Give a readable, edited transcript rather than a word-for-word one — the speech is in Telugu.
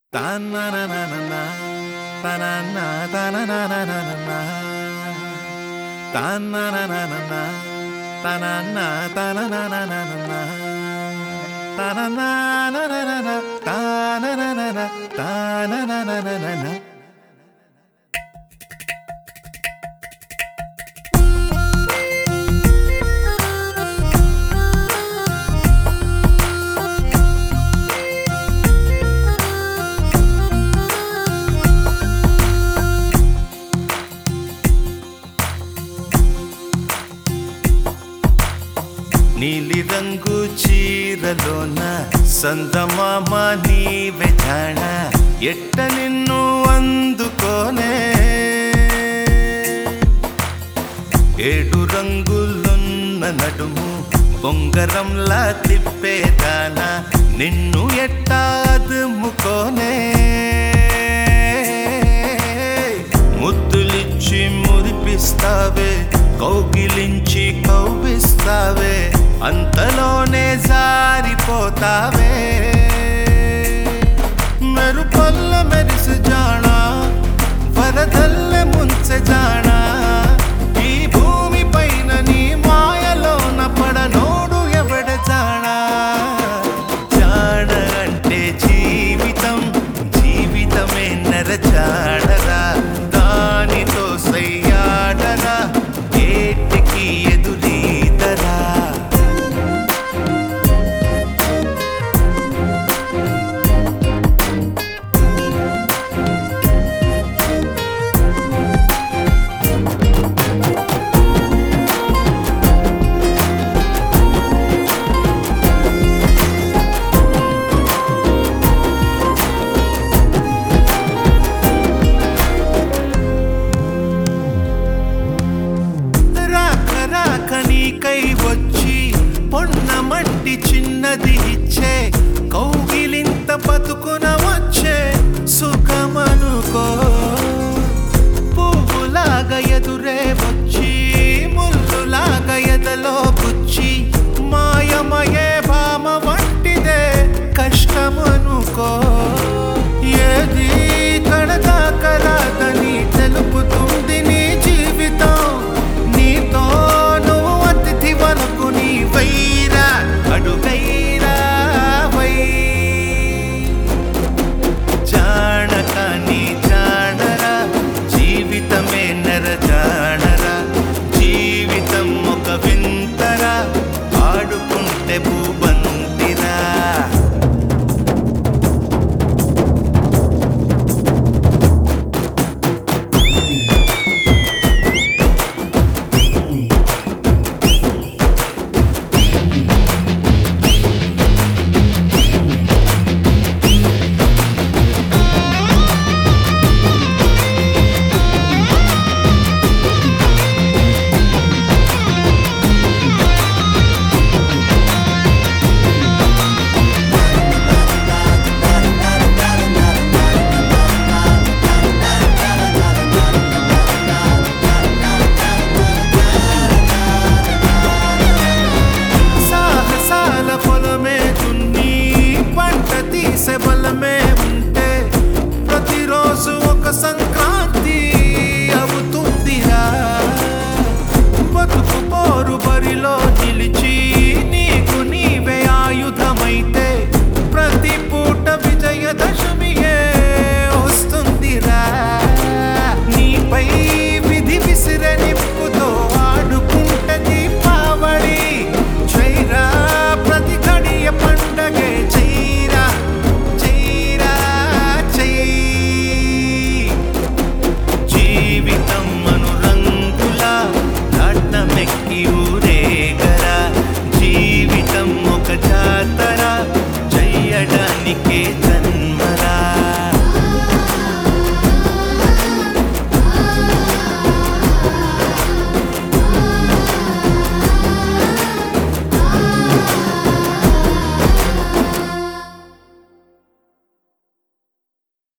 తాననననన తనన తననననన తాననననన తనన తననననన తననననన తానననన తాననననన నీలి రంగు చీరలోన సందమామ నీవే జాణ ఎట్ట నిన్ను అందుకోనే ఏడు రంగులున్న నడుము బొంగరంలా తిప్పేదానా నిన్ను ఎట్టా అదుముకోనే ముద్దులిచ్చి మురిపిస్తావే కౌగిలించి కౌగిస్తావే అంతలోనే జారిపోతావే మెరుపల్ల మెరిసి జానా వరదల్లె ముంచె జానా ఈ భూమి పైన నీ మాయలోన పడనోడు ఎవడ జానా జాణ అంటే జీవితం జీవితమే నర జాడరా దానితో సయ్యాడరా ఏటికి ఎదురీదరా నీకై వచ్చి పొన్న మట్టి చిన్నది ఇచ్చే కౌగిలింత బతుకున వచ్చే సుఖమనుకో పువ్వులాగా ఎదురే వచ్చి ముల్లులాగా ఎదలో గుచ్చి మాయమయే భామ వంటిదే కష్టమనుకో ఏది కడదాకరాదని తెలుపుతుంది నీ జీవితం నీతో వైరా అడుగైరా వై జానక నీ జానరా జీవితమే నర జానరా జీవితం ఒక వింతరా ఆడుకుంటే భూబంతిరా బలమే ఉంటే ప్రతిరోజు ఒక సంక్రాంతి అవుతుందిరా బతుకు పోరు బరిలో నిలిచి నీకు నీవే ఆయుధమైతే ప్రతి పూట విజయదశమియే వస్తుందిరా నీపై విధి విసిరే నిప్పుతో ఆడుకుంటే దీపావళి చైరా ప్రతి గడియ పండగే జీవితం అనురంగులా నాట్నమెక్కి ఊరేగరా జీవితం ఒక జాతర చెయ్యడానికే